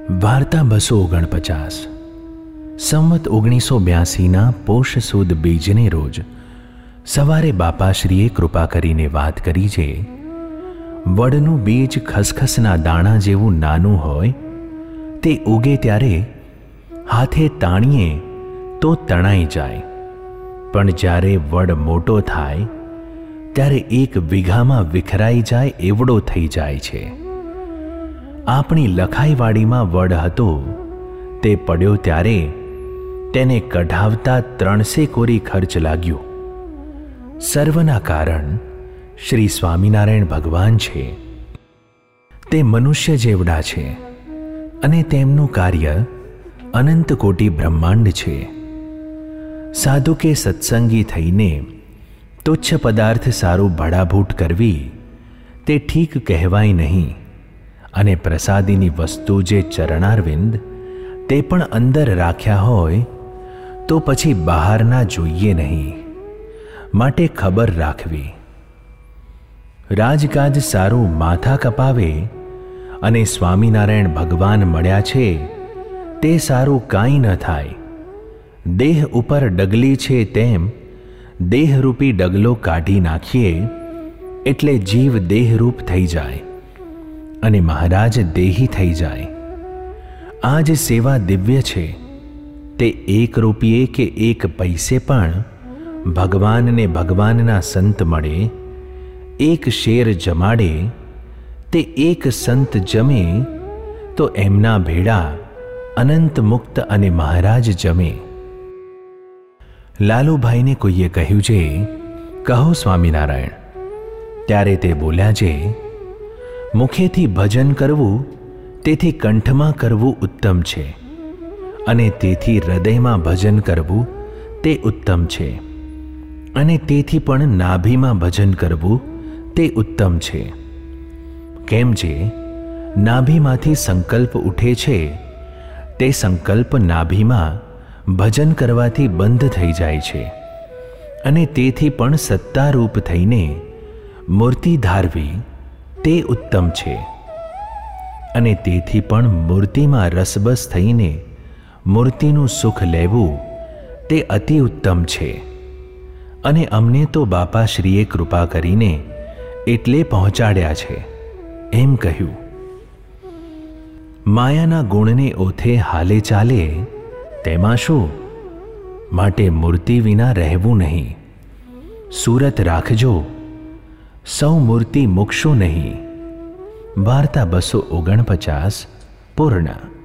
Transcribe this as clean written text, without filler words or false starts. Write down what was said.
વાર્તા 249 સંવત 1982ના પોષ સુદ બીજને રોજ સવારે બાપાશ્રીએ કૃપા કરીને વાત કરી છે. વડનું બીજ ખસખસના દાણા જેવું નાનું હોય તે ઉગે ત્યારે હાથે તાણીએ તો તણાઈ જાય, પણ જ્યારે વડ મોટો થાય ત્યારે 1 વીઘામાં વિખરાઈ જાય એવડો થઈ જાય છે. આપણી લખાઈવાડીમાં વડ હતો તે પડ્યો ત્યારે તેને કઢાવતા 300 કોરી ખર્ચ લાગ્યો. સર્વના કારણ શ્રી સ્વામિનારાયણ ભગવાન છે. તે મનુષ્ય જેવડા છે અને તેમનું કાર્ય અનંત કોટી બ્રહ્માંડ છે. સાધુ કે સત્સંગી થઈને તુચ્છ પદાર્થ સારું ભડાભૂટ કરવી તે ઠીક કહેવાય નહીં, અને પ્રસાદીની વસ્તુ જે ચરણારવિંદ તે પણ અંદર રાખ્યા હોય તો પછી બહારના જોઈએ નહીં, માટે ખબર રાખવી. રાજકાજ સારું માથા કપાવે અને સ્વામિનારાયણ ભગવાન મળ્યા છે તે સારું કાંઈ ન થાય. દેહ ઉપર ડગલી છે તેમ દેહરૂપી ડગલો કાઢી નાખીએ એટલે જીવ દેહરૂપ થઈ જાય અને મહારાજ દેહી થઈ જાય. આ જ સેવા દિવ્ય છે. તે 1 રૂપિયે કે 1 પૈસે પણ ભગવાનને ભગવાનના સંત મળે. 1 શેર જમાડે તે 1 સંત જમે તો એમના ભેડા અનંત મુક્ત અને મહારાજ જમે. લાલુભાઈને કોઈએ કહ્યું છે, કહો સ્વામિનારાયણ. ત્યારે તે બોલ્યા છે, મુખેથી ભજન કરવું તેથી કંઠમાં કરવું ઉત્તમ છે, અને તેથી હૃદયમાં ભજન કરવું તે ઉત્તમ છે, અને તેથી પણ નાભીમાં ભજન કરવું તે ઉત્તમ છે. કેમ છે નાભીમાંથી સંકલ્પ ઉઠે છે તે સંકલ્પ નાભીમાં ભજન કરવાથી બંધ થઈ જાય છે, અને તેથી પણ સત્તારૂપ થઈને મૂર્તિ ધારવી તે ઉત્તમ છે, અને તેથી પણ મૂર્તિમાં રસબસ થઈને મૂર્તિનું સુખ લેવું તે અતિ ઉત્તમ છે. અને અમને તો બાપાશ્રીએ કૃપા કરીને એટલે પહોંચાડ્યા છે એમ કહ્યું. માયાના ગુણને ઓથે હાલે ચાલે તેમાં શું, માટે મૂર્તિ વિના રહેવું નહીં. સુરત રાખજો, સૌ મૂર્તિ મૂકશો નહીં. વાર્તા 249 પૂર્ણ.